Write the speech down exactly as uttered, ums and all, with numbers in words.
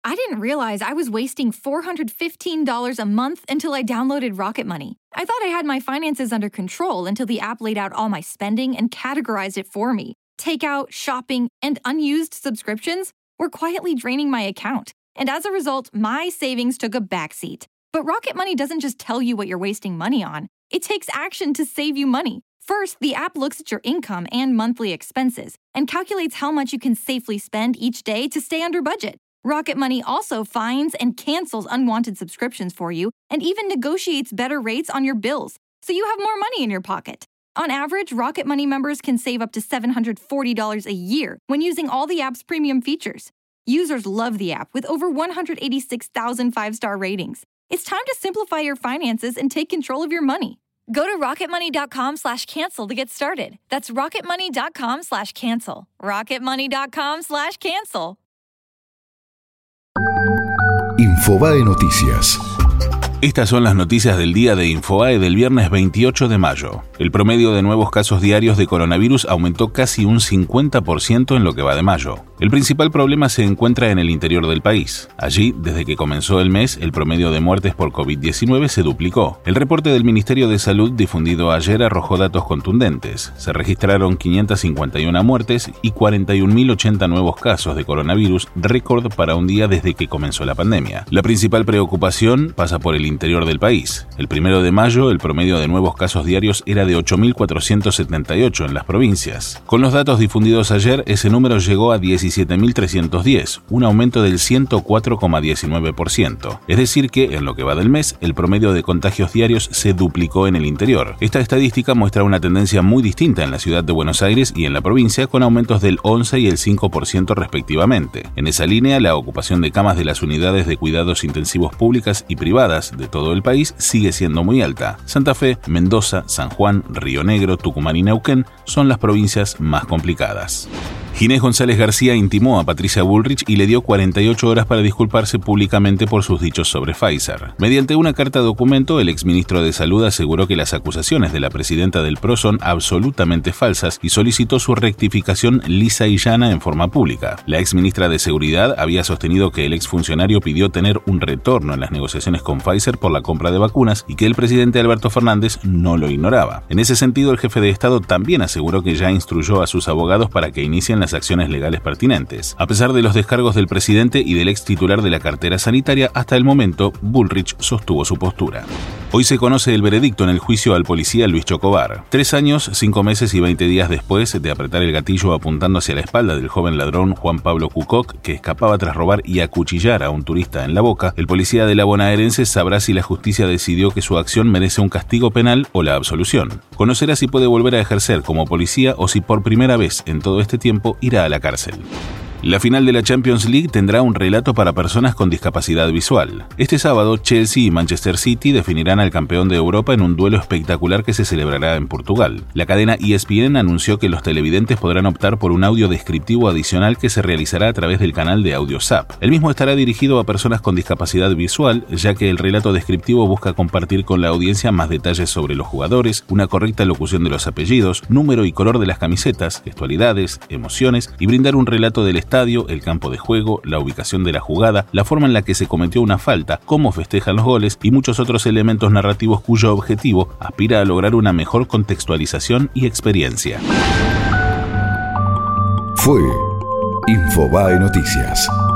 I didn't realize I was wasting four hundred fifteen dollars a month until I downloaded Rocket Money. I thought I had my finances under control until the app laid out all my spending and categorized it for me. Takeout, shopping, and unused subscriptions were quietly draining my account. And as a result, my savings took a backseat. But Rocket Money doesn't just tell you what you're wasting money on. It takes action to save you money. First, the app looks at your income and monthly expenses and calculates how much you can safely spend each day to stay under budget. Rocket Money also finds and cancels unwanted subscriptions for you and even negotiates better rates on your bills, so you have more money in your pocket. On average, Rocket Money members can save up to seven hundred forty dollars a year when using all the app's premium features. Users love the app with over one hundred eighty-six thousand five-star ratings. It's time to simplify your finances and take control of your money. Go to rocketmoney.com slash cancel to get started. That's rocketmoney.com slash cancel. rocketmoney.com slash cancel. Infobae Noticias. Estas son las noticias del día de Infobae del viernes veintiocho de mayo. El promedio de nuevos casos diarios de coronavirus aumentó casi un cincuenta por ciento en lo que va de mayo. El principal problema se encuentra en el interior del país. Allí, desde que comenzó el mes, el promedio de muertes por covid diecinueve se duplicó. El reporte del Ministerio de Salud difundido ayer arrojó datos contundentes. Se registraron quinientas cincuenta y una muertes y cuarenta y un mil ochenta nuevos casos de coronavirus, récord para un día desde que comenzó la pandemia. La principal preocupación pasa por el interior del país. El primero de mayo, el promedio de nuevos casos diarios era de ocho mil cuatrocientos setenta y ocho en las provincias. Con los datos difundidos ayer, ese número llegó a diecisiete mil trescientos diez, un aumento del ciento cuatro coma diecinueve por ciento. Es decir que, en lo que va del mes, el promedio de contagios diarios se duplicó en el interior. Esta estadística muestra una tendencia muy distinta en la ciudad de Buenos Aires y en la provincia, con aumentos del once y el cinco por ciento respectivamente. En esa línea, la ocupación de camas de las unidades de cuidados intensivos públicas y privadas de todo el país sigue siendo muy alta. Santa Fe, Mendoza, San Juan, Río Negro, Tucumán y Neuquén son las provincias más complicadas. Ginés González García intimó a Patricia Bullrich y le dio cuarenta y ocho horas para disculparse públicamente por sus dichos sobre Pfizer. Mediante una carta documento, el exministro de Salud aseguró que las acusaciones de la presidenta del P R O son absolutamente falsas y solicitó su rectificación lisa y llana en forma pública. La exministra de Seguridad había sostenido que el exfuncionario pidió tener un retorno en las negociaciones con Pfizer por la compra de vacunas y que el presidente Alberto Fernández no lo ignoraba. En ese sentido, el jefe de Estado también aseguró que ya instruyó a sus abogados para que inicien las acciones legales pertinentes. A pesar de los descargos del presidente y del ex titular de la cartera sanitaria, hasta el momento, Bullrich sostuvo su postura. Hoy se conoce el veredicto en el juicio al policía Luis Chocobar. Tres años, cinco meses y veinte días después de apretar el gatillo apuntando hacia la espalda del joven ladrón Juan Pablo Cucoc, que escapaba tras robar y acuchillar a un turista en La Boca, el policía de la bonaerense sabrá si la justicia decidió que su acción merece un castigo penal o la absolución. Conocerá si puede volver a ejercer como policía o si por primera vez en todo este tiempo irá a la cárcel. La final de la Champions League tendrá un relato para personas con discapacidad visual. Este sábado, Chelsea y Manchester City definirán al campeón de Europa en un duelo espectacular que se celebrará en Portugal. La cadena E S P N anunció que los televidentes podrán optar por un audio descriptivo adicional que se realizará a través del canal de AudioZap. El mismo estará dirigido a personas con discapacidad visual, ya que el relato descriptivo busca compartir con la audiencia más detalles sobre los jugadores, una correcta locución de los apellidos, número y color de las camisetas, gestualidades, emociones y brindar un relato del estadio, el campo de juego, la ubicación de la jugada, la forma en la que se cometió una falta, cómo festejan los goles y muchos otros elementos narrativos cuyo objetivo aspira a lograr una mejor contextualización y experiencia. Fue Infobae Noticias.